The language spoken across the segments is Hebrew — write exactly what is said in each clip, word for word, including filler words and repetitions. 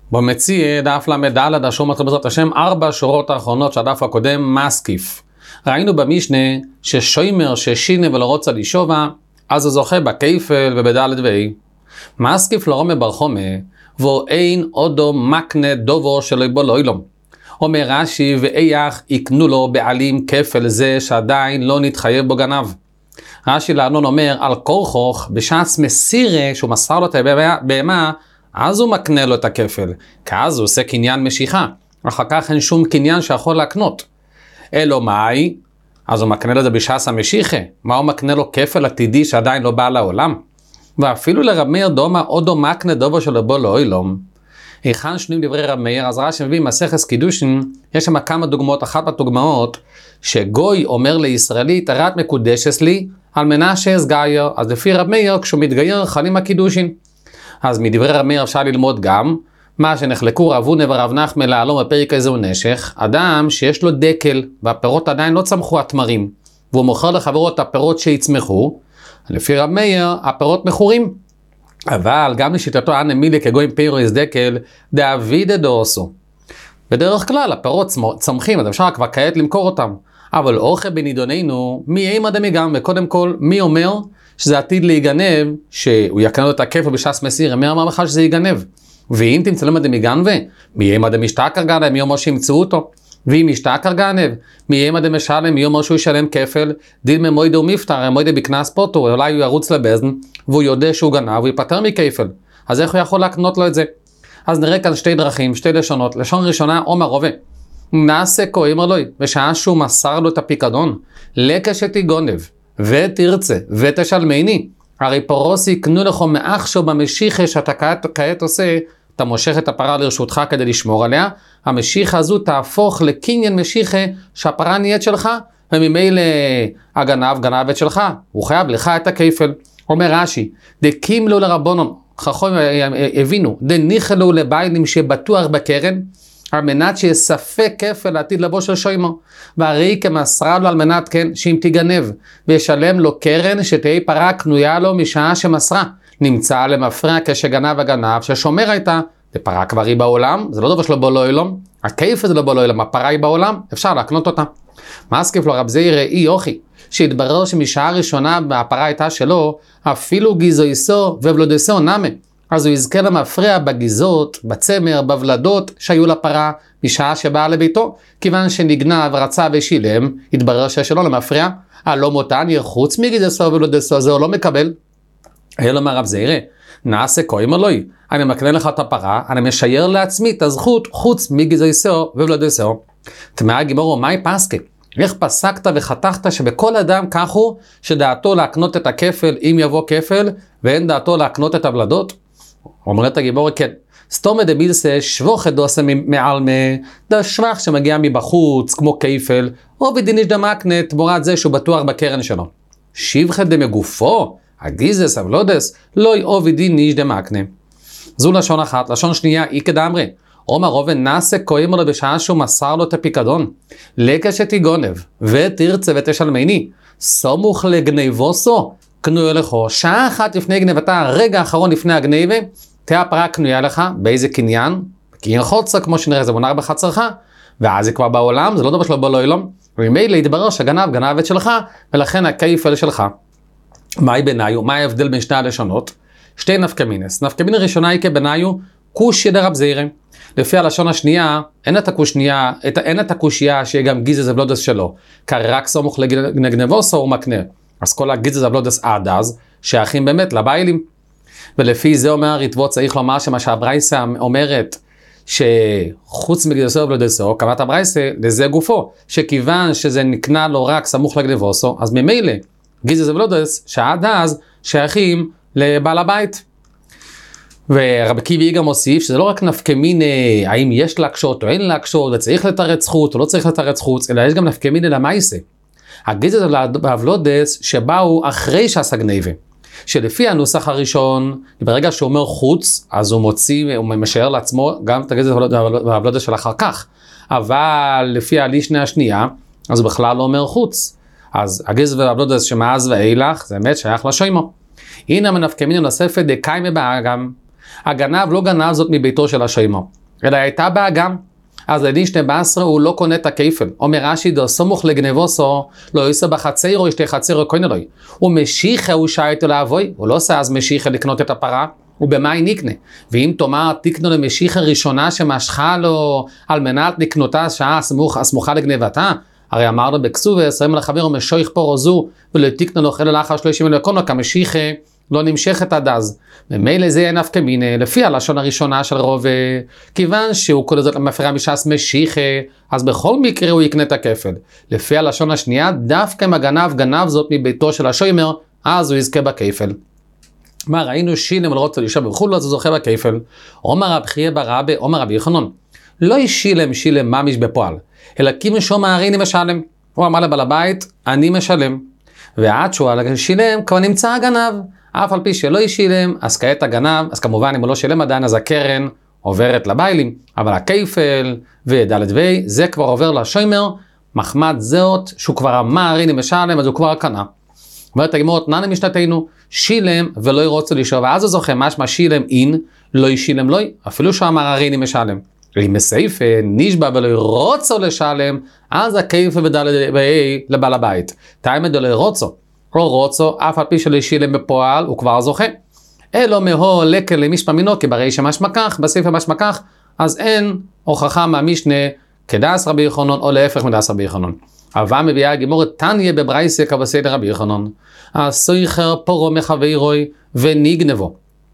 במציע דף למדלת השום מתחיל בעזרת השם ארבע שורות האחרונות שהדף הקודם מסקיף. ראינו במשנה ששוימר ששינה ולא רוצה לישובה, אז הוא זוכה בכיפל ובדלת ואי. מסקיף לרומא ברחומה, והוא אין עודו מקנה דובו שלא בו לא אילום. אומר רש"י ואיח יקנו לו בעלים כפל זה שעדיין לא נתחייב בו גנב. רש"י לארנון אומר על כורחוך בשעס מסירה שהוא מסר לו את הבהמה, אז הוא מקנה לו את הכפל, כי אז הוא עושה קניין משיכה, אחר כך אין שום קניין שיכול להקנות. אלו מאי, אז הוא מקנה לו זה בשעס המשיכה, מה הוא מקנה לו כפל עתידי שעדיין לא בא לעולם? ואפילו לרב מאיר דומה עודו מקנה דובו שלו בו לא אילום. היכן שנויים דברי רב מאיר, אז רש"י מביא מסכת קידושין, יש שם כמה דוגמאות, אחת מהדוגמאות, שגוי אומר לישראלית, הרת מקודשת לי, על מנה שאסגייר, אז לפי רב מאיר, כשהוא מתגייר חלים הקידושין. אז מדברי רב מאיר אפשר ללמוד גם, מה שנחלקו רב הונא ורב נחמן להלום בפרק הזה הוא נשך, אדם שיש לו דקל, והפירות עדיין לא צמחו התמרים, והוא מוכר לחברו את הפירות שיצמחו, לפי רב מאיר, הפירות מכורים. אבל גם לשיטתו אנא מילי כגויים פירוס דקל, דאבידא דאוסו. בדרך כלל הפירות צמחים, אז אפשר כבר כעת למכור אותם. אבל אוכל בנידוננו, מי אימא דמיגם, וקודם כל, מי אומר שזה עתיד להיגנב, שהוא יקנה לו את הכפל בשעס מסיר, מי אמר לך שזה ייגנב? ואם תמצא לו דמיגנבה, מי אימא דמשתכר גנב, מי אומר שימצאו אותו? ואם משתכר גנב, מי אימא דמשלם, מי אומר שהוא ישלם כפל, דילמה מוידה ומפטר, מוידה בקנס פוטו, אולי הוא ירוץ לבזן, והוא יודע שהוא גנב, הוא ייפטר מכפל. אז איך הוא יכול להקנות לו את זה? אז נראה כאן שתי דרכים, שתי לשונות. לשון ראשונה, אומר רובה. נעשה כה אמר לו, בשעה שהוא מסר לו את הפיקדון, לקשתי גונב, ותרצה, ותשלמני. הרי פרוס יקנו לך מאחשו במשיחה שאתה כעת, כעת עושה, אתה מושך את הפרה לרשותך כדי לשמור עליה, המשיחה הזו תהפוך לקניין משיחה שהפרה נהיית שלך, וממילא הגנב גנב את שלך, הוא חייב לך את הכפל. אומר רש"י, דקים לו לרבונון, חכמים הבינו, דניחלו לביילים שבטוח בקרן, על מנת שיספק כפל לעתיד לבוא של שוימו, והרי כמסרה לו על מנת כן, שאם תיגנב, וישלם לו קרן שתהיה פרה קנויה לו משעה שמסרה, נמצא למפרע כשגנב הגנב, ששומר הייתה, לפרה כבר היא בעולם, זה לא דבר שלא בו לא אילום, הכיפה זה לא בו לא אילום, הפרה היא בעולם, אפשר להקנות אותה. מסקיף לו רב זעיר אי יוכי, שהתברר שמשעה ראשונה הפרה הייתה שלו, אפילו גיזויסו ובלודסו נמה, אז הוא יזכה למפרע בגיזות, בצמר, בבלדות שהיו לפרה משעה שבאה לביתו, כיוון שנגנב, רצה ושילם, התברר ששלו למפרע, הלא מותן יחוץ מגיזויסו ובלודסו, זה הוא לא מקבל. אלא מה רב זעיר, נעשה כה אמר לו, אני מקנה לך את הפרה, אני משייר לעצמי את הזכות חוץ מגיזויסו ובלודסו. תמאה גיבורו, מהי פסקי? איך פסקת וחתכת שבכל אדם כך הוא שדעתו להקנות את הכפל אם יבוא כפל, ואין דעתו להקנות את הבלדות? אומרת הגיבור, כן. סתומא דמילסה שבוכת דוסה מעלמה, דה שבח שמגיע מבחוץ, כמו כפל, או בדיניש דמקנה, תמורת זה שהוא בטוח בקרן שלו. שבחת דמגופו, הגיזס, הבלודס, לא יאובי דיניש דמקנה. זו לשון אחת. לשון שנייה, אי כדאמרי. אומר רובן נעשה כהים לו בשעה שהוא מסר לו את הפיקדון. לקשתי גונב, ותרצה ותשלמני, סמוך לגנבוסו, קנויה לך, שעה אחת לפני גנבתה, רגע האחרון לפני הגנבה, תהיה הפרה קנויה לך, באיזה קניין? קניין חוצה, כמו שנראה, זה מונח בחצרך, ואז זה כבר בעולם, זה לא דבר שלא בא לו אילום, וממילא יתברר שגנב, גנב את שלך, ולכן הכיפל שלך. מהי ביניו? מה ההבדל בין שני הלשונות? שתי נפקמינס. נפקמינה ראשונה היא כביניו, קושי דרב זעיר. לפי הלשון השנייה, אין את הקושנייה, אין את הקושייה שיהיה גם גיזס הבלודס שלו, כי רק סמוך לגנבוסו הוא מקנה. אז כל הגיזס הבלודס עד אז, שייכים באמת לביילים. ולפי זה אומר הריטבו צריך לומר שמה שהברייסה אומרת, שחוץ מגיזסו הבלודסו, כמת הברייסה, לזה גופו, שכיוון שזה נקנה לו רק סמוך לגנבוסו, אז ממילא גיזס הבלודס שעד אז שייכים לבעל הבית. ורבי קיבי גם מוסיף שזה לא רק נפקמינה האם יש להקשות או אין להקשות, וצריך לתרץ זכות או לא צריך לתרץ זכות, אלא יש גם נפקמינה למעשה. הגיזס והבלודס שבאו אחרי שעשה גניבה, שלפי הנוסח הראשון, ברגע שהוא אומר חוץ, אז הוא מוציא, הוא משאר לעצמו גם את הגיזס והבלודס של אחר כך. אבל לפי הלישנה השנייה, אז הוא בכלל לא אומר חוץ. אז הגיזס והבלודס שמאז ואילך, זה באמת שייך לשוימו. הנה מנפקמינה נוספת דקיימה באגם, הגנב לא גנב זאת מביתו של השיימר, אלא הייתה באגם. אז ללישנה בעשרה הוא לא קונה את הכיפל. אומר רש"י, דו סמוך לגנבוסו, לא יעשה בחצרו, ישתה חצרו קונה לו. הוא משיחה, הוא שאיתו לאבוי, הוא לא עושה אז משיחה לקנות את הפרה, ובמה נקנה. ואם תאמר, תקנו למשיחה ראשונה שמשכה לו על מנת לקנותה שעה הסמוך, הסמוכה לגנבתה, הרי אמרנו בכסוב, עשרים לחבר ומשויך פה רוזו, ולא תקנו לו חלה לאחר שלושים לקונו, כמשיחה לא נמשכת עד אז. ומילא זה אין נפקא מינה, לפי הלשון הראשונה של רובה, כיוון שהוא קורא זאת למפרע מש"ס משיחה, אז בכל מקרה הוא יקנה את הכפל. לפי הלשון השנייה, דווקא אם הגנב גנב זאת מביתו של השומר, אז הוא יזכה בכפל. מה ראינו שילם על רוצה להישאר וכולו, אז הוא זוכה בכפל. אומר רב חייא בר אבא, אומר רבי יוחנן, לא ישילם שילם ממש בפועל, אלא כי משום הריני משלם. הוא אמר לבעל הבית, אני משלם. ועד שהוא שילם, כבר נמצא הגנב. אף על פי שלא ישילם, אז כעת הגנב, אז כמובן אם הוא לא שילם עדיין, אז הקרן עוברת לביילים, אבל הכפל ודלת וי, זה כבר עובר לשומר, מחמד זאת, שהוא כבר אמר, הריני משלם, אז הוא כבר קנה. אומרת הגמרא, תנן משנתנו, שילם ולא ירוצה לשאוב, ואז הוא זוכה, משמע שילם אין, לא ישילם לא, אפילו שהוא אמר הריני משלם. אם מסייפה, נשבע ולא ירוצה לשלם, אז הכפל ודלת וי לבעל הבית. תאימד לא ירוצה. או רוצו, אף על פי שלא ישילם בפועל, הוא כבר זוכה. אלו מהו לקל למשפע מינו, כי ברי שמשמע כך, בספר משמע כך, אז אין הוכחה מהמשנה כדס רבי יוחנן, או להפך מדס רבי יוחנן. אבל מביאה הגמרא תניא בברייסא כבסדר רבי יוחנן, הסוחר פורו מחברו ונגנבו.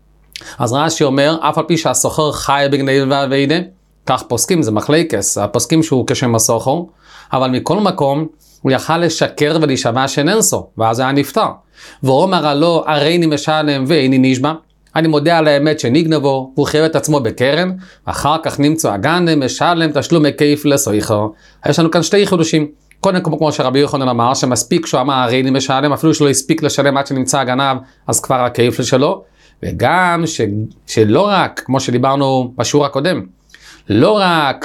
אז רש"י אומר, אף על פי שהסוחר חי בגנבה ואידה, כך פוסקים, זה מחלקס, הפוסקים שהוא כשם הסוחר, אבל מכל מקום, הוא יכל לשקר ולהישבע שננסו, ואז היה נפטר. והוא אמר לו, הריני משלם ואיני נשבע, אני מודה על האמת שנגנבו, והוא חייב את עצמו בקרן, ואחר כך נמצא הגנב, משלם תשלום כיף לסוחר. יש לנו כאן שתי חידושים. קודם כל, כמו שרבי יוחנן אמר, שמספיק שהוא אמר הריני משלם, אפילו שלא הספיק לשלם עד שנמצא הגנב, אז כבר הכיף שלו. וגם ש... שלא רק, כמו שדיברנו בשיעור הקודם, לא רק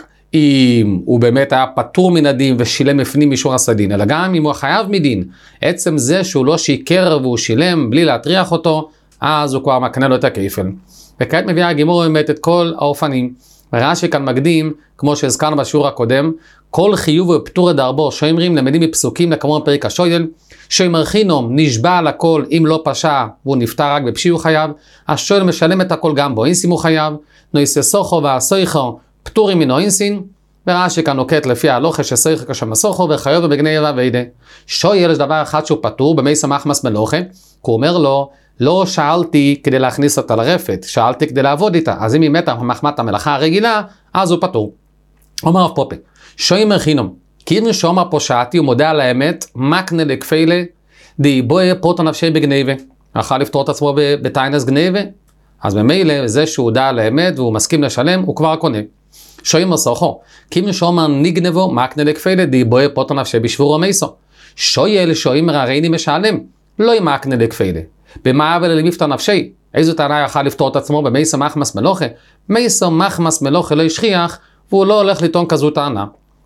אם הוא באמת היה פטור מן הדין ושילם לפנים משור הסדין, אלא גם אם הוא חייב מדין, עצם זה שהוא לא שיקר והוא שילם בלי להטריח אותו, אז הוא כבר מקנה לו את הכפל. וכעת מביאה הגמרא באמת את כל האופנים. רש"י כאן מקדים, כמו שהזכרנו בשיעור הקודם, כל חיוב ופטור דרבו שומרים למדים מפסוקים לכמובן פרק השואל, שומר חינום נשבע על הכל אם לא פשע והוא נפטר רק בפשיעו חייב, השואל משלם את הכל גם בו אינסים הוא חייב, נויסה סוחו והסוחר פטורים מן אוינסין, ורש"י כאן נוקט לפי ההלוכה שסוחר כשם הסוחר וחיוב בגנבה ואידה. שואל יש דבר אחד שהוא פטור במייסא מחמס מלוכה, הוא אומר לו, לא שאלתי כדי להכניס אותה לרפת, שאלתי כדי לעבוד איתה, אז אם היא מתה מחמת המלאכה הרגילה, אז הוא פטור. אומר רב פופה, שומר חינום, כי אם שאומר פה שעתי, הוא מודה על האמת, מקנה לכפילה, די בואה פרוטו נפשי בגנבה, יכול לפתור את עצמו בתיינס גנבה, אז במילא זה שהוא הודע על האמת והוא מסכים לשלם, הוא כבר קונה. שומר סוחו, כי אם שאומר נגנבו, מקנה לכפילה, די בואה פרוטו נפשי בשבור המייסו. שואל שומר הריני משלם, לא ימקנה לכפילה. במה אבל למפתר נפשי? איזו טענה יכל לפתור את עצמו במייסא מחמס מלוכה? מייסא מחמס מלוכה לא ישכיח, והוא לא הולך לטעון כזו טענה.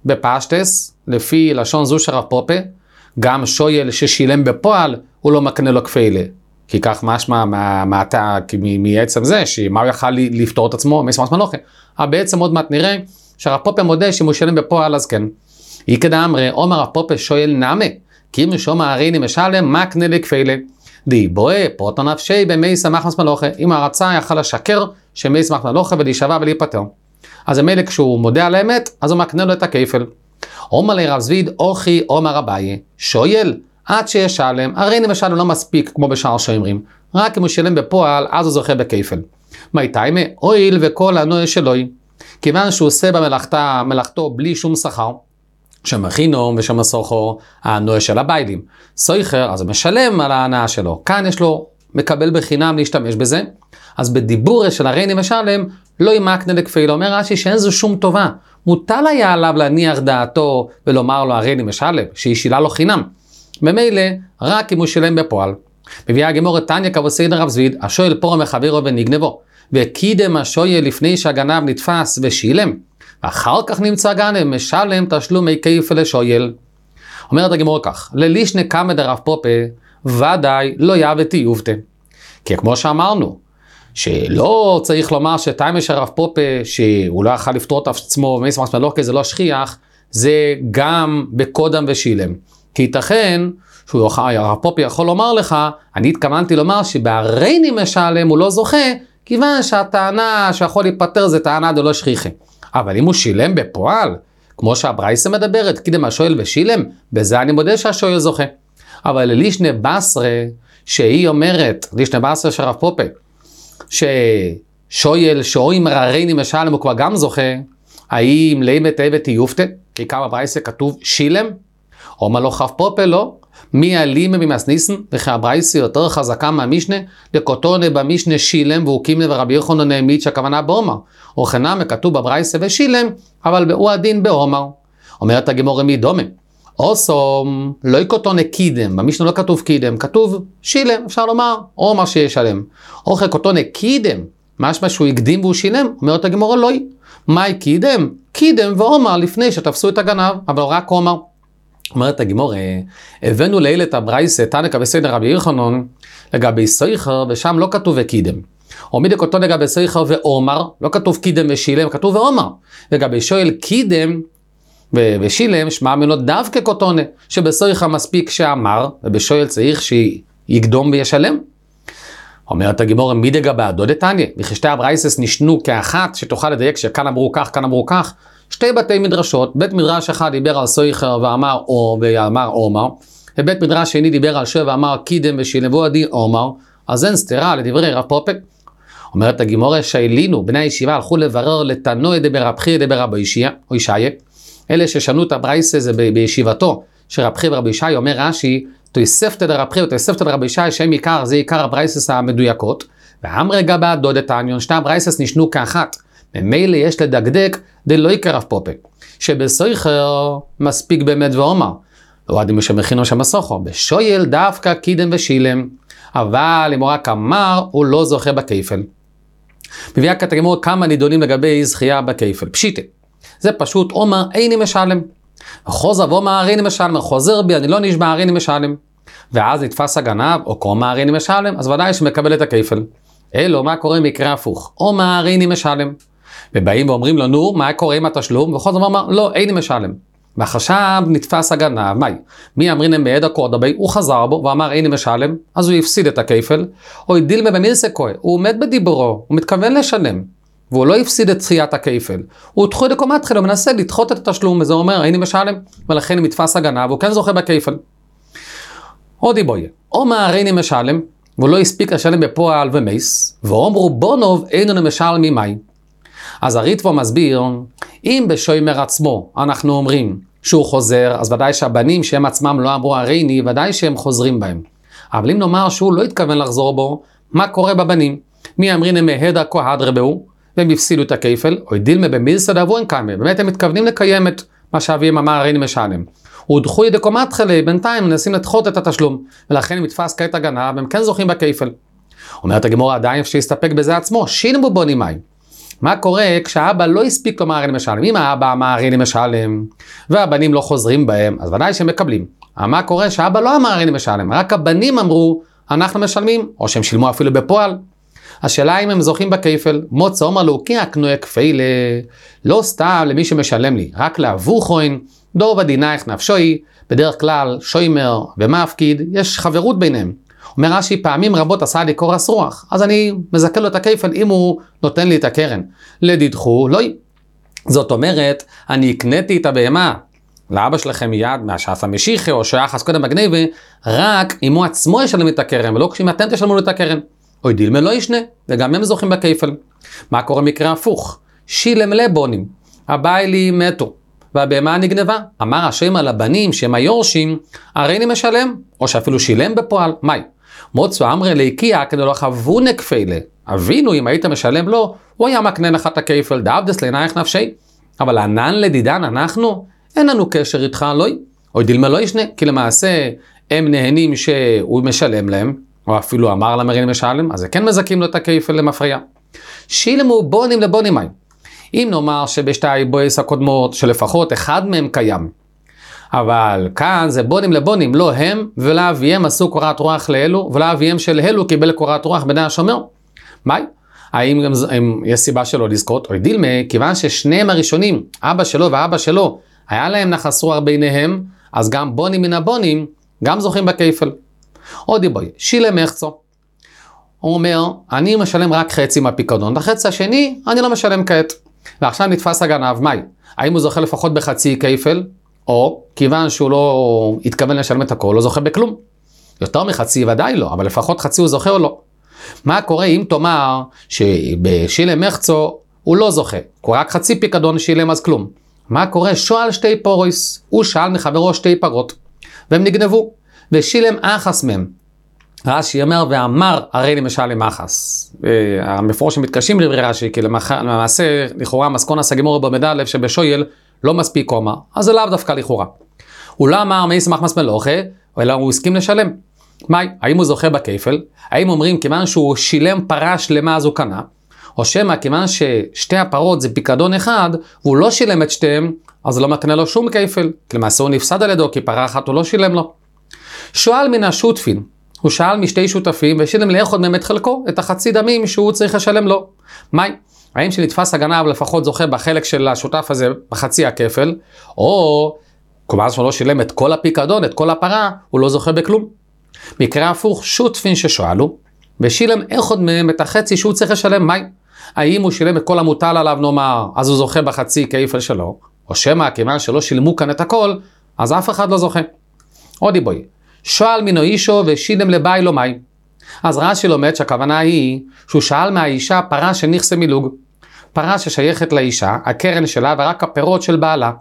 בפשטס, לפי לשון זו של רב פופה, גם שואל ששילם בפועל, הוא לא מקנה לו כפילה. כי כך משמע מעתה, מעצם זה, שמה הוא יכל לפתור את עצמו, מייסא מחמס מלוכה. אבל בעצם עוד מעט נראה, שהרב פופה מודה שאם הוא שילם בפועל, אז כן. איקדא אמרי, אומר רב פופה שואל נעמה, כי אם שומר הריני משלם, מקנה לכפילה. די בואה פרוטו נפשי במייסא מחמס מלוכה, אם הרצה יכל לשקר שמייסא מחמס מלוכה ולהישבע ולהיפטר. אז המלך כשהוא מודה על האמת, אז הוא מקנה לו את הכפל. אומר לי רב זביד, אוכי אומר אביי, שואל, עד שישלם, הרי למשל לא מספיק כמו בשאר שומרים, רק אם הוא שילם בפועל, אז הוא זוכה בכפל. מה תימה? הואיל וכל הנועה שלוי, כיוון שהוא עושה במלאכתה, מלאכתו בלי שום שכר, שמכינו ושמסוחו הנועה של הביילים. סוחר, אז הוא משלם על ההנאה שלו. כאן יש לו מקבל בחינם להשתמש בזה. אז בדיבור של הריני משלם, לא ימקנה לכפילה. אומר רש"י שאין זו שום טובה. מוטל היה עליו להניח דעתו ולומר לו הריני משלם, שהיא שילה לו חינם. במילא, רק אם הוא שילם בפועל. מביאה הגמרא תניא כבסדר רב זביד, השואל פורו מחברו ונגנבו. וקידם השואל לפני שהגנב נתפס ושילם. ואחר כך נמצא גנב, משלם תשלומי כפל לשואל. אומרת הגמרא כך, ללישנה קמא דרב פופה, ודאי לא יבתי יובטה. כי כמו שאמרנו, שלא צריך לומר שטיימש הרב פופה, שהוא לא יכול לפתור את עצמו, ומסמך מלוקה זה לא שכיח, זה גם בקודם ושילם. כי ייתכן, שהרב פופה יכול לומר לך, אני התכוונתי לומר שבהרייני משלם הוא לא זוכה, כיוון שהטענה שיכול להיפטר זה טענה דלא שכיחה. אבל אם הוא שילם בפועל, כמו שהברייסה מדברת, קידם השואל ושילם, בזה אני מודה שהשואל זוכה. אבל לישנה בסרה, שהיא אומרת, לישנה בסרה של הרב פופה, ששואל שאוים ררייני משלם הוא כבר גם זוכה, האם לימת אבט יופתה, כי כמה ברייסה כתוב שילם, או מה לא חב פופה לא, מי עלימה ממסניסן, וכי הברייסה יותר חזקה מהמשנה, לקוטונה במשנה שילם, והוא קימנה ורבי יוחנן העמיד שהכוונה באומר, או חנמה כתוב בברייסה ושילם, אבל הוא הדין באומר. אומרת הגמרא מי דומה, אוסום לא יקוטונה קידם, במשנה לא כתוב קידם, כתוב שילם, אפשר לומר, אומר שישלם. או קוטונה קידם, משמע שהוא הקדים והוא שילם, אומרת הגמרא לא. מהי קידם? קידם ואומר לפני שתפסו את הגנב, אבל רק אומר. אומרת הגמרא, הבאנו ליל את הברייסה, תנא בסדר רבי יוחנן, לגבי סויחר, ושם לא כתוב וקידם. עומד אותו לגבי סויחר ואומר, לא כתוב קידם ושילם, כתוב ואומר. לגבי שואל קידם ושילם, שמע ממנו דווקא קוטונה, שבסויחר מספיק שאמר, ובשואל צריך שיקדום וישלם. אומרת הגמרא, מי דגבי הדוד תניא, וכי שתי הברייסס נשנו כאחת, שתוכל לדייק שכאן אמרו כך, כאן אמרו כך, שתי בתי מדרשות, בית מדרש אחד דיבר על סויחר ואמר או ואמר אומר, ובית מדרש שני דיבר על שואל ואמר קידם ושילם והוא הדין אומר, אז אין סתירה לדברי רב פופה. אומרת הגמרא, שאלינו, בני הישיבה הלכו לברר לתנוע דבר רב חייא דבר רבי ישעיה, אלה ששנו את הברייסה זה בישיבתו, שרב חייא ורבי ישעיה אומר רש"י, תוספתא דרב חייא ותוספתא דרבי ישעיה שהם עיקר, זה עיקר הברייסס המדויקות, ואמרי גבי הדוד תניא, שתי הברייסס נשנו כאחת, ממילא יש לדקדק דלא יקרא רב פופה, שבסויחר מספיק באמת ואומר, לא עדים שמכינו שם הסוחר, בשואל דווקא קידם ושילם, אבל אם הוא רק אמר, הוא לא זוכה בכיפל. מביאה כת הגמרא כמה נידונים לגבי זכייה בכיפל. פשיטה, זה פשוט אומר איני משלם. חוזר ואומר איני משלם, חוזר בי, אני לא נשבע איני משלם. ואז נתפס הגנב, או קורא איני משלם, אז ודאי שמקבל את הכיפל. אלו, מה קורה מקרה הפוך? אומר איני משלם. ובאים ואומרים לנו, מה קורה עם התשלום? וחוזר ואומר, לא, איני משלם. והחשב נתפס הגנב, מהי? מי אמרינם בעד הקורדבי, הוא חזר בו ואמר איני משלם, אז הוא הפסיד את הכיפל, או דילמה במילסקוי, הוא עומד בדיבורו, הוא מתכוון לשלם, והוא לא הפסיד את זכיית הכיפל, הוא דחוי דקומטחל, הוא מנסה לדחות את התשלום, וזה אומר איני משלם, ולכן נתפס הגנב, הוא כן זוכה בכיפל. עוד דיבויה, אומר איני משלם, והוא לא הספיק לשלם בפועל ומייס, ואומרו בונוב אינו משלם ממאי. אז הריטב"א מסביר, אם בשוימר עצמו אנחנו אומרים שהוא חוזר, אז ודאי שהבנים שהם עצמם לא אמרו הרייני, ודאי שהם חוזרים בהם. אבל אם נאמר שהוא לא התכוון לחזור בו, מה קורה בבנים? מי אמרינם מהדה כהד רבהו, והם הפסידו את הכיפל, או דילמה במילסא דאבו אין קיימה, באמת הם מתכוונים לקיים את מה שאביהם אמר הרייני משלם. ודחוי דקומטחלי, בינתיים מנסים לדחות את התשלום, ולכן הם מתפס כעת הגנב, והם כן זוכים בכיפל. אומרת הגמרא עדיין אפשר להסתפק בזה עצמו, שינבו בו נימי. מה קורה כשהאבא לא הספיק לומר איני משלם? אם האבא אמר איני משלם, והבנים לא חוזרים בהם, אז ודאי שהם מקבלים. אבל מה קורה שהאבא לא אמר איני משלם, רק הבנים אמרו, אנחנו משלמים, או שהם שילמו אפילו בפועל. השאלה אם הם זוכים בכיפל, מוצא אומר לו, כי הקנויה כפילה, לא סתם למי שמשלם לי, רק לעבור חוין, דור ודינייך נפשוי, בדרך כלל שוימר ומפקיד, יש חברות ביניהם. אומר רש"י, פעמים רבות עשה לי קורס רוח, אז אני מזכה לו את הכיפל אם הוא נותן לי את הקרן. לדידחו, לא. זאת אומרת, אני הקניתי את הבהמה לאבא שלכם מיד מהשאף המשיחי או שהיחס קודם בגניבה, רק אם הוא עצמו ישלם את הקרן, ולא כשאם אתם תשלמו את הקרן. או דילמה לא ישנה, וגם הם זוכים בכיפל. מה קורה מקרה הפוך? שילם לבונים, הבעלים מתו, והבהמה נגנבה. אמר השם על הבנים שהם היורשים, הרי אני משלם, או שאפילו שילם בפועל, מהי? מוצא אמרי להיקיע כדי לא חוו נקפילה. אבינו אם היית משלם לו, הוא היה מקנה לך את הכיפל, דאבדס לעינייך נפשי. אבל ענן לדידן אנחנו, אין לנו קשר איתך, לא. או דילמה לא ישנה, כי למעשה הם נהנים שהוא משלם להם, או אפילו אמר להם הרי משלם, אז זה כן מזכים לו את הכיפל למפריע. שילמו בונים לבונים מהי. אם נאמר שבשתי הבויס הקודמות שלפחות אחד מהם קיים, אבל כאן זה בונים לבונים, לא הם ולא אביהם עשו קורת רוח לאלו, ולא אביהם של אלו קיבל קורת רוח בני השומר. מהי? האם גם, האם יש סיבה שלא לזכות? או דילמה, כיוון ששניהם הראשונים, אבא שלו ואבא שלו, היה להם נחס רוח ביניהם, אז גם בונים מן הבונים, גם זוכים בכיפל. עוד דיבוי, שילם מחצו. הוא אומר, אני משלם רק חצי מהפיקדון, החצי השני, אני לא משלם כעת. ועכשיו נתפס הגנב, מהי? האם הוא זוכה לפחות בחצי כיפל, או כיוון שהוא לא התכוון לשלם את הכל, לא זוכה בכלום. יותר מחצי ודאי לא, אבל לפחות חצי הוא זוכה או לא. מה קורה אם תאמר שבשילם מחצו הוא לא זוכה, הוא רק חצי פיקדון שילם אז כלום. מה קורה? שואל שתי פורויס, הוא שאל מחברו שתי פרות, והם נגנבו, ושילם אחס מהם. רש"י אומר, ואמר הרי לי משלם אחס. המפורשים מתקשים לדברי רש"י, כי למעשה לכאורה מסקונה סגימורה במדע לב שבשויל לא מספיק קומה, אז זה לאו דווקא לכאורה. הוא לא אמר מי ישמח מס מלוכה, אלא הוא הסכים לשלם. מהי? האם הוא זוכה בכיפל? האם אומרים כיוון שהוא שילם פרה שלמה אז הוא קנה? או שמה כיוון ששתי הפרות זה פיקדון אחד, והוא לא שילם את שתיהם, אז לא מקנה לו שום כיפל. למעשה הוא נפסד על ידו, כי פרה אחת הוא לא שילם לו. שואל מן השותפין, הוא שאל משתי שותפים, ושילם לאחד מהם את חלקו, את החצי דמים שהוא צריך לשלם לו. מהי? האם שנתפס הגנב לפחות זוכה בחלק של השותף הזה, בחצי הכפל, או כלומר שהוא לא שילם את כל הפיקדון, את כל הפרה, הוא לא זוכה בכלום. מקרה הפוך, שותפין ששואלו, ושילם אחד מהם את החצי שהוא צריך לשלם. מהי? האם הוא שילם את כל המוטל עליו נאמר, אז הוא זוכה בחצי כיפל שלו, או שמא כיוון שלא שילמו כאן את הכל, אז אף אחד לא זוכה. עוד דיבוי, שואל מינו אישו ושילם לבית לו מהי? אז רש"י לומד שהכוונה היא שהוא שאל מהאישה פרה שנכסה מילוג, פרה ששייכת לאישה, הקרן שלה ורק הפירות של בעלה.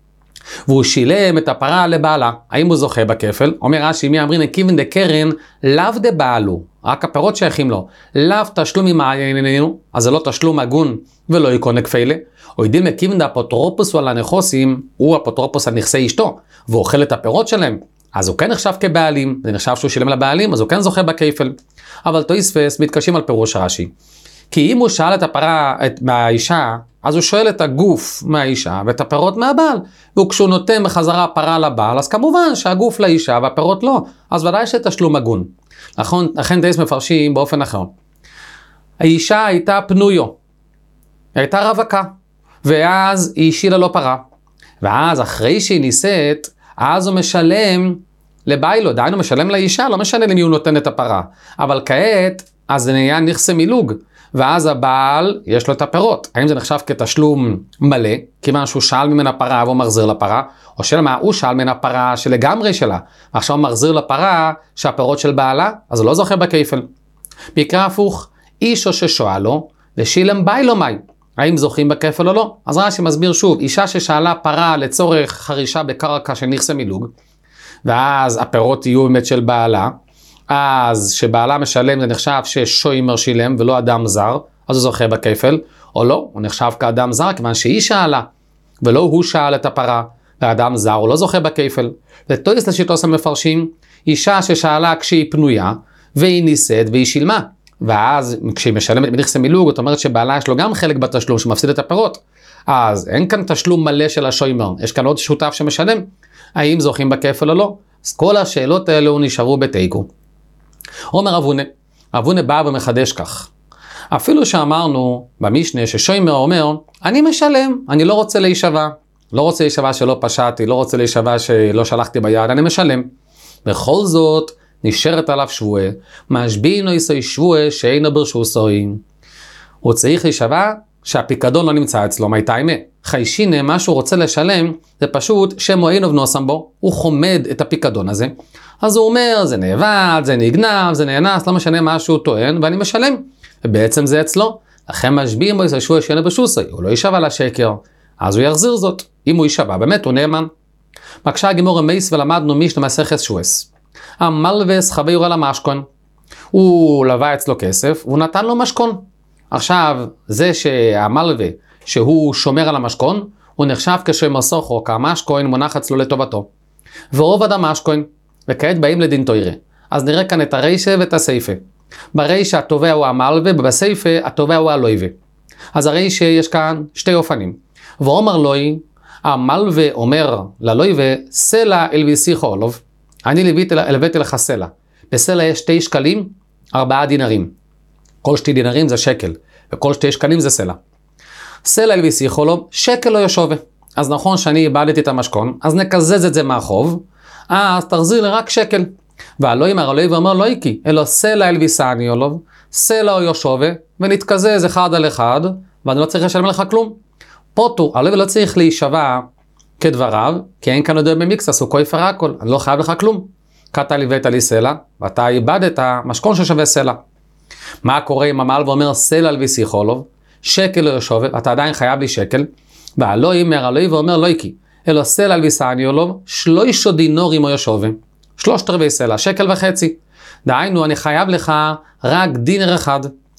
והוא שילם את הפרה לבעלה. האם הוא זוכה בכפל? אומר רש"י, מי אמרין כיוון דקרן לאו דבעלו, רק הפירות שייכים לו, לאו תשלום עם העניינו, אז זה לא תשלום הגון ולא יקון כפלה. או ידיל מכיוון דאפוטרופוס על הנכסים, הוא אפוטרופוס על נכסי אשתו, והוא אוכל את הפירות שלהם, אז הוא כן נחשב כבעלים, זה נחשב שהוא שילם לבעלים, אז הוא כן זוכה בכפל. אבל תוספות מתקשים על פירוש רש"י. כי אם הוא שאל את הפרה את, מהאישה, אז הוא שואל את הגוף מהאישה ואת הפירות מהבעל. וכשהוא נותן בחזרה פרה לבעל, אז כמובן שהגוף לאישה והפירות לא. אז ודאי שתשלום הגון. נכון, לכן תייס מפרשים באופן אחר. האישה הייתה פנויו. היא הייתה רווקה. ואז היא השילה לו פרה. ואז אחרי שהיא נישאת, אז הוא משלם לביילו. דיינו משלם לאישה, לא משנה למי הוא נותן את הפרה. אבל כעת, אז זה נהיה נכסה מילוג. ואז הבעל יש לו את הפירות. האם זה נחשב כתשלום מלא, כיוון שהוא שאל ממנה פרה והוא מחזיר לפרה, או שלמה הוא שאל ממנה פרה שלגמרי שלה, ועכשיו הוא מחזיר לפרה שהפירות של בעלה, אז הוא לא זוכה בכיפל. מקרה הפוך, אישו ששואל לו, ושילם בי לו מי. האם זוכים בכיפל או לא? אז רש"י מסביר שוב, אישה ששאלה פרה לצורך חרישה בקרקע של נכסה מילוג, ואז הפירות יהיו באמת של בעלה, אז שבעלה משלם זה נחשב ששוימר שילם ולא אדם זר, אז הוא זוכה בכפל, או לא, הוא נחשב כאדם זר, כיוון שהיא שאלה, ולא הוא שאל את הפרה, והאדם זר הוא לא זוכה בכפל. ותויס לשיטוס המפרשים, אישה ששאלה כשהיא פנויה, והיא נישאת והיא שילמה, ואז כשהיא משלמת בנכסי מילוג, זאת אומרת שבעלה יש לו גם חלק בתשלום שמפסיד את הפירות, אז אין כאן תשלום מלא של השוימר, יש כאן עוד שותף שמשלם, האם זוכים בכפל או לא? אז כל השאלות האלו נשארו בתיקו. אומר אבונה, אבונה בא ומחדש כך. אפילו שאמרנו במשנה ששוימר אומר, אני משלם, אני לא רוצה להישבע. לא רוצה להישבע שלא פשעתי, לא רוצה להישבע שלא שלחתי ביד, אני משלם. בכל זאת, נשארת עליו שבועה, משביעין או יסוי שבועה שאינו ברשוסוי. הוא צריך להישבע שהפיקדון לא נמצא אצלו, מה תאימה? חיישינה, מה שהוא רוצה לשלם, זה פשוט שמועין ובנוסם בו, הוא חומד את הפיקדון הזה. אז הוא אומר, זה נאבד, זה נגנב, זה נאנס, לא משנה מה שהוא טוען, ואני משלם. ובעצם זה אצלו. לכן משביעים בו ישבוע שאינו ברשוסוי, הוא לא יישבע לשקר, אז הוא יחזיר זאת. אם הוא יישבע, באמת הוא נאמן. מקשה הגימור המייס ולמדנו משנה מסכת שועס. המלווס חווה יורה למשכון. הוא לווה אצלו כסף, והוא נתן לו משכון. עכשיו, זה שהמלווה, שהוא שומר על המשכון, הוא נחשב כשמסוכו, כמשכון מונח אצלו לטובתו. ורוב אדם משכון, וכעת באים לדין תוירה. אז נראה כאן את הריישה ואת הסייפה. בריישה התובע הוא המלווה, ובסייפה התובע הוא הלויבה. אז הריישה יש כאן שתי אופנים. ואומר לוי, המלווה אומר ללויבה, סלע אל ויסיחו עולוב. אני הלוויתי לך סלע. בסלע יש שתי שקלים, ארבעה דינרים. כל שתי דינרים זה שקל. וכל שתי שקלים זה סלע. סלע אלוויס יכולוב, שקל לא ישובה. אז נכון שאני איבדתי את המשכון, אז נקזז את זה מהחוב, אז תחזיר לי רק שקל. והלא אמר אלוהי ואומר לא איקי, אלא סלע אלוויסני יולוב, סלע או ישובה, ונתקזז אחד על אחד, ואני לא צריך לשלם לך כלום. פוטו, אלוהי לא צריך להישבע כדבריו, כי אין כאן עוד במקצס, הוא כופר הכל, אני לא חייב לך כלום. קטע לי ואת לי סלע, ואתה איבדת משכון ששווה סלע. מה קורה אם המעל ואומר סלע אלוויס יכולוב, שקל לא ישובה, אתה עדיין חייב לי שקל, והלא אמר אלוהי ואומר לא איקי, אלא סלע אלוויסני יולוב, שלושה דינורים או ישובה. שלושת רבעי סלע, שקל וחצי. דהיינו, אני חייב לך רק דינר אחד.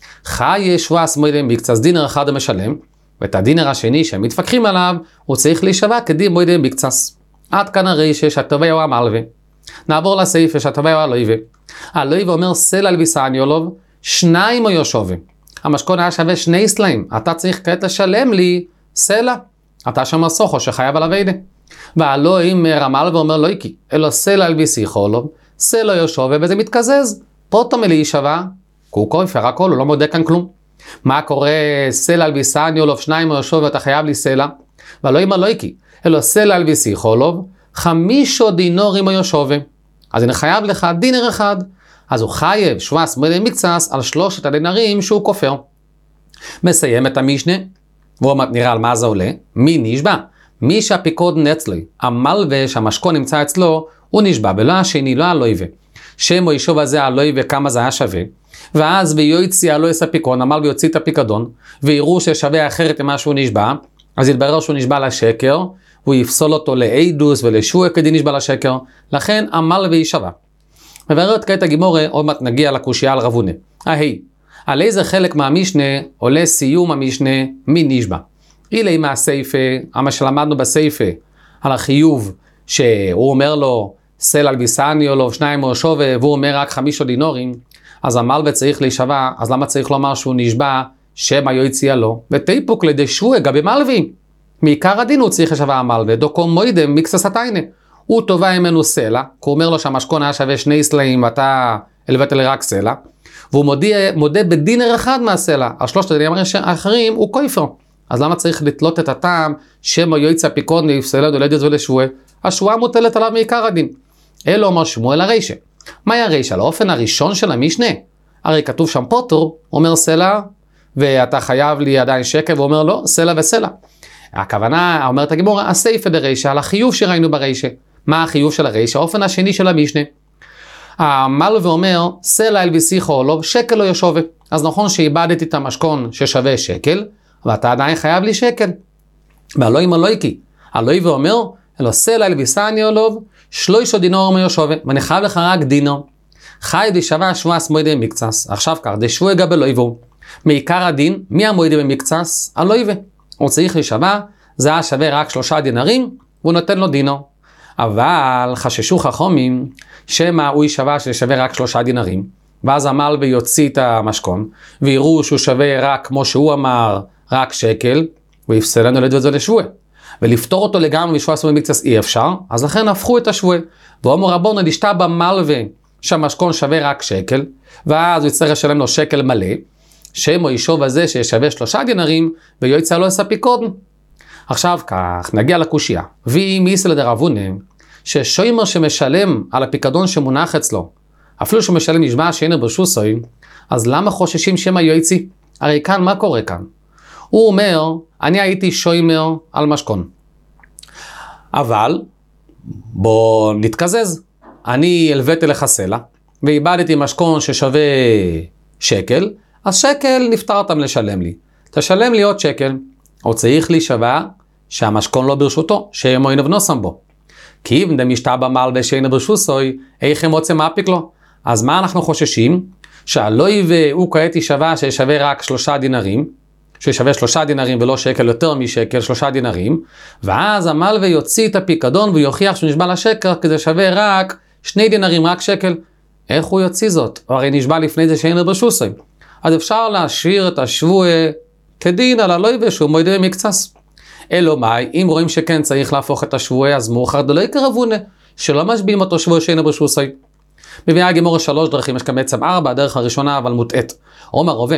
חי שבועס מוידם בקצס, דינר אחד המשלם, ואת הדינר השני שהם מתפקחים עליו, הוא צריך להישבע כדין מוידם בקצס. עד כאן הרישה שהטובי הוא המלווה. נעבור לסעיף שהטובי הוא הלויבה. הלויבה אומר סלע אלוויסני יולוב, שניים או ישובה. המשכון היה שווה שני סלעים, אתה צריך כעת לשלם לי סלע. אתה שם סוחו שחייב על הווידה. והלא אם רמל ואומר לא איקי, אלא סלע אלוויס יכולוב, סלע ישובה, וזה מתקזז. פוטו מלהישבע, הוא כופר הכל, הוא לא מודה כאן כלום. מה קורה סלע אלוויסני יולוב, שניים או ישובה, אתה חייב לי סלע. והלא אם לא איקי, אלא סלע אלוויס יכולוב, חמישו דינורים או ישובה. אז אני חייב לך דינר אחד. אז הוא חייב שבועס מוידם מקצס על שלושת הדינרים שהוא כופר. מסיים את המשנה, והוא נראה על מה זה עולה. מי נשבע? מי שהפיקודן אצלי, המלווה שהמשכון נמצא אצלו, הוא נשבע, ולא השני, לא הלויבה. שם או יישוב הזה הלויבה כמה זה היה שווה, ואז ויועצי הלויס הפיקון, המלווה יוציא את הפיקדון, ויראו ששווה אחרת ממה שהוא נשבע, אז יתברר שהוא נשבע לשקר, והוא יפסול אותו לאידוס ולשוע כדי נשבע לשקר, לכן המלווה יישבע. מבארת כעת הגימורה, עוד מעט נגיע לקושייה על רבונה. ההי, על איזה חלק מהמשנה עולה סיום המשנה מי נשבע. אילי מהסייפה, מה שלמדנו בסייפה, על החיוב שהוא אומר לו סלע אלוויסני או לא שניים או ישובה, והוא אומר רק חמישה דינורים, אז המלווה צריך להישבע, אז למה צריך לומר שהוא נשבע שמא יוציאה לו? ותיפוק לדשווה גבי מלווים. מעיקר הדין הוא צריך לשבע המלווה, דוקו מוידם מקצס התיינה. הוא תובע ממנו סלע, כי הוא אומר לו שהמשכון היה שווה שני סלעים ואתה הלווית לי רק סלע, והוא מודה, מודה בדינר אחד מהסלע, על שלושת הדינרים האחרים הוא כופר. אז למה צריך לתלות את הטעם שמא יוצא פיקודן ויפסל לו לדעת ולשבוע? השבועה מוטלת עליו מעיקר הדין. אלו אומר שמואל הרישה. מהי הרישה? לאופן הראשון של המשנה. הרי כתוב שם פוטור, אומר סלע, ואתה חייב לי עדיין שקל, והוא אומר לא, סלע וסלע. הכוונה, אומרת הגימורה, הסייפה דרישה, על החיוב שראינו ברישה. מה החיוב של הרישה? האופן השני של המשנה. המלווה אומר, סלע אלוויס יכולוב, שקל לא ישובה. אז נכון שאיבדתי את המשכון ששווה שקל, ואתה עדיין חייב לי שקל. והלא אם הלא איקי. הלא ואומר, אלא סלע אלוויסני יולוב, שלושה דינורים ישובה, ואני חייב לך רק דינור. חי דשווה שבועס מוידם מקצס. עכשיו כך, דשווה גבי לא יבוא. מעיקר הדין, מי המוידם במקצס? הלא יבוא. הוא צריך להישבע, זה היה שווה רק שלושה דינרים, והוא נותן לו דינור. אבל חששו חכמים, שמה הוא יישבע ששווה רק שלושה דינרים, ואז המלווה יוציא את המשכון, ויראו שהוא שווה רק, כמו שהוא אמר, רק שקל, ויפסל לנו לדעת את זה לשבוע. ולפתור אותו לגמרי ושבוע עשו במקצס אי אפשר, אז לכן הפכו את השבוע. ואומר רבונה, דשתה במלווה שהמשכון שווה רק שקל, ואז הוא יצטרך לשלם לו שקל מלא, שם או יישוב הזה ששווה שלושה דינרים, ויועצה לא עשה פיקודן. עכשיו כך, נגיע לקושייה. ואם איסא דרבונה, ששוימר שמשלם על הפיקדון שמונח אצלו, אפילו שהוא משלם נשבע שאין ברשוסוי, אז למה חוששים שמא יועצי? הרי כאן, מה קורה כאן? הוא אומר, אני הייתי שוימר על משכון. אבל, בוא נתקזז. אני הלוויתי לך סלע, ואיבדתי משכון ששווה שקל, אז שקל נפטרתם לשלם לי. תשלם לי עוד שקל. הוא צריך להישבע שהמשכון לא ברשותו, שאמו ינבנוסם בו. כי אם דמשתה במלווה שאין ברשוסוי, איך הם רוצים מאפיק לו? אז מה אנחנו חוששים? שהלוי והוא כעת יישבע שישווה רק שלושה דינרים, שישווה שלושה דינרים ולא שקל יותר משקל, שלושה דינרים, ואז המלווה יוציא את הפיקדון ויוכיח שהוא נשבע לשקר, כי זה שווה רק שני דינרים, רק שקל. איך הוא יוציא זאת? הוא הרי נשבע לפני זה שאין ברשוסוי. אז אפשר להשאיר את השבוע כדין על הלוי שהוא מוידה מקצס. אלו מאי, אם רואים שכן צריך להפוך את השבוע, אז מאוחר דלא יקרבונה, שלא משביעים אותו שבוע שאין ברשוסוי. מביאה הגימורה שלוש דרכים, יש כאן בעצם ארבע, הדרך הראשונה אבל מוטעת. אומר רובה,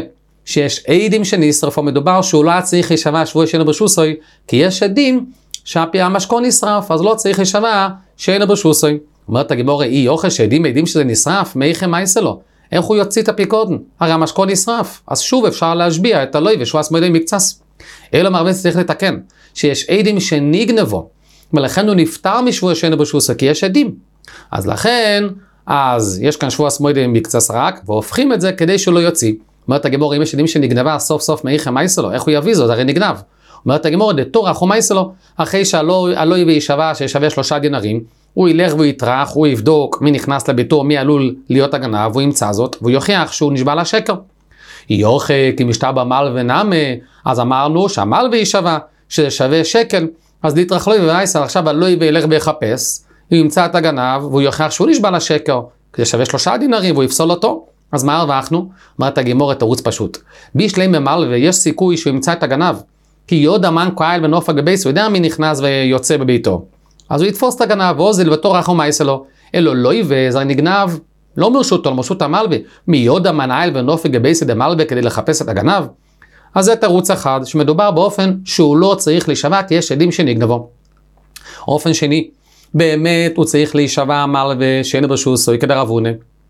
שיש עדים שנשרפו, מדובר שהוא לא צריך להישבע שבוע שאינו ברשוסוי, כי יש עדים שהמשכון נשרף, אז לא צריך להישבע שאינו ברשוסוי. אומרת הגימור, אי יוכל שעדים עדים שזה נשרף, מאיכם מה יעשה לו? איך הוא יוציא את הפיקודן? הרי המשכון נשרף, אז שוב אפשר להשביע את הלוי ושבועס מועדי מקצס. אלא מרבה צריך לתקן, שיש עדים שנגנבו, ולכן הוא נפטר משבוע שאינו ברשוסוי, כי יש עדים. אז לכן, אז יש כאן שבועס מועדי מקצס רק, והופכים את זה כדי שהוא לא יוציא. אומרת הגימור, אם יש עדים שנגנבה סוף סוף מאיכם מה יעשה לו? איך הוא יביא זאת? הרי נגנב. אומרת הגימור, דתור אחו מה יעשה לו? אחרי שהלוי וישבע, שישווה שלושה דינרים, הוא ילך ויתרח, הוא יבדוק מי נכנס לביתו, מי עלול להיות הגנב, והוא ימצא זאת, והוא יוכיח שהוא נשבע לשקר. יוכח, כי משתה במל ונמה, אז אמרנו שהמל וישבע, שזה שווה שקל, אז ליטרח לוי וייסל, עכשיו הלוי וילך ויחפש, הוא ימצא את הגנב, והוא יוכיח שהוא נשבע לשקר, כי זה שווה שלושה דינרים, והוא יפסול אותו. אז מה הרווחנו? אומרת הגימור את ערוץ פשוט. בישלי ממל ויש סיכוי שהוא ימצא את הגנב, כי יודע מן קואל ונופק בבייס, הוא יודע מי נכנס ויוצא בביתו. אז הוא יתפוס את הגנב, ואוזל בתור רחו מה יעשה לו. אלו לא יווה, זה נגנב, לא מרשותו, למרשות המלווה. מי יודע מנהל ונופק בבייס דמלווה כדי לחפש את הגנב? אז זה תירוץ אחד, שמדובר באופן שהוא לא צריך להישבע, כי יש עדים שנגנבו. אופן שני, באמת הוא צריך להישבע מלווה שאין ברשוסוי כדרבונה.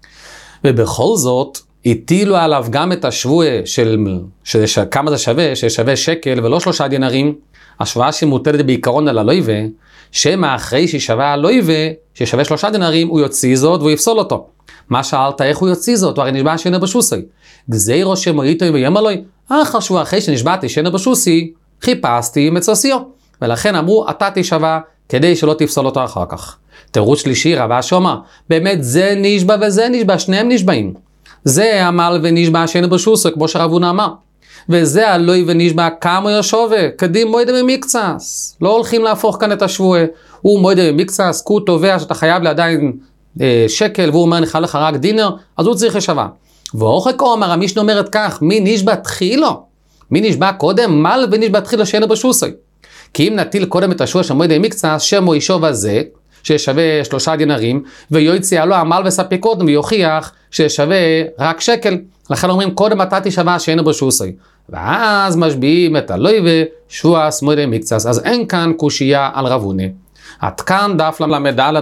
ובכל זאת, הטילו עליו גם את השבוע של, של, של כמה זה שווה, ששווה שקל ולא שלושה דינרים, השוואה שמוטלת בעיקרון על הלויבה, שמה אחרי שישווה הלויבה, ששווה שלושה דינרים, הוא יוציא זאת והוא יפסול אותו. מה שאלת, איך הוא יוציא זאת? הוא הרי נשבע שאינו ברשוסי. גזירו שמויתו ויאמר לו, אך השבוע אחרי שנשבעתי שאינו ברשוסי, חיפשתי מצוסיו. ולכן אמרו, אתה תשבע כדי שלא תפסול אותו אחר כך. תירוץ שלישי, רבה שאומר, באמת זה נשבע וזה נשבע, שניהם נשבעים. זה עמל ונשבע שאינו ברשוסי, כמו שרבונה אמר. וזה הלוי ונשבע כמה יושבה, קדים מועדה ממקצס. לא הולכים להפוך כאן את השבוע. הוא מועדה ממקצס, כי הוא תובע שאתה חייב לעדיין אה, שקל, והוא אומר נחל לך רק דינר, אז הוא צריך לשווה. ואורך אומר, המשנה אומרת כך, מי נשבע תחילו? מי נשבע קודם? מל ונשבע תחילו שאינו ברשוסי. כי אם נטיל קודם את השבוע של מועדה ממקצס, שמו ישוב הזה, ששווה שלושה דינרים, ויוציא לו עמל וספק קודם, ויוכיח ששווה רק שקל. לכן אומרים, קודם אתה תשבע שאינו ברשוסי. ואז משביעים את הלוי ושבועס מועדי מקצס. אז אין כאן קושייה על רבונה. עד כאן דף למד ד'